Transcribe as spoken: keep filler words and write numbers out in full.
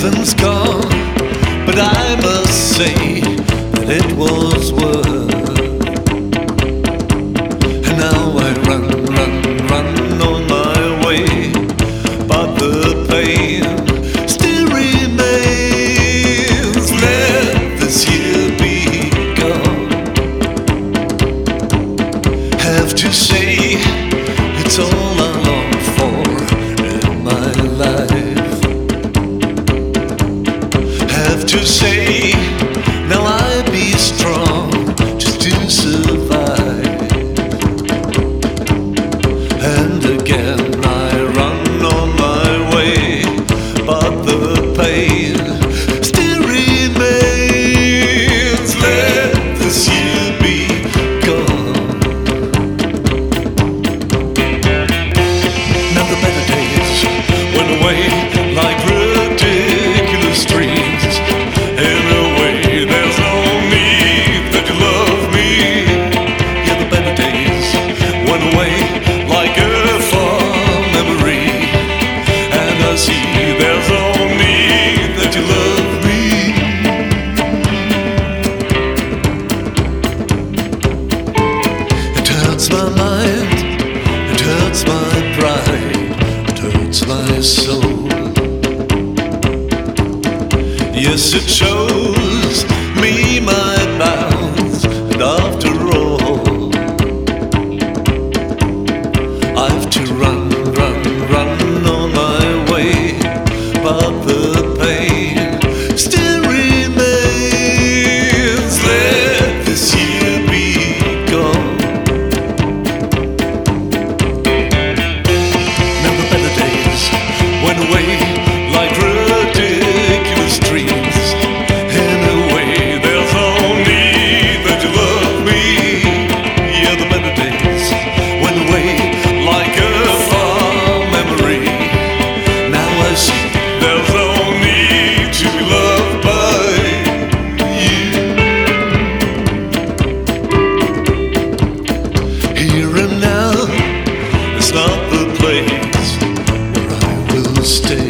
heaven's gone, but I must say that it was worth. And now I run, run, run on my way, but the pain still remains. Let this year be gone. Have to say it's all I long for in my life. Have to say now I be strong just to survive. And again I run on my way, but the pain still remains. Let this year be gone. Now the better days went away like ridiculous dreams. In a way, there's no need that you love me. Yeah, the better days went away like a fond memory. And I see there's no need that you love me. It hurts my mind, it hurts my pride, it hurts my soul. Yes, it shows me my bounds, and after all, I've to run, run, run on my way, but the pain still remains. Let this year be gone. Now the better days went away like ridiculous dreams. In a way, there's no need that you love me. Yeah, the better days went away like a fond memory. Now I see there's no need to be loved by you. Here and now is not the place where I will stay.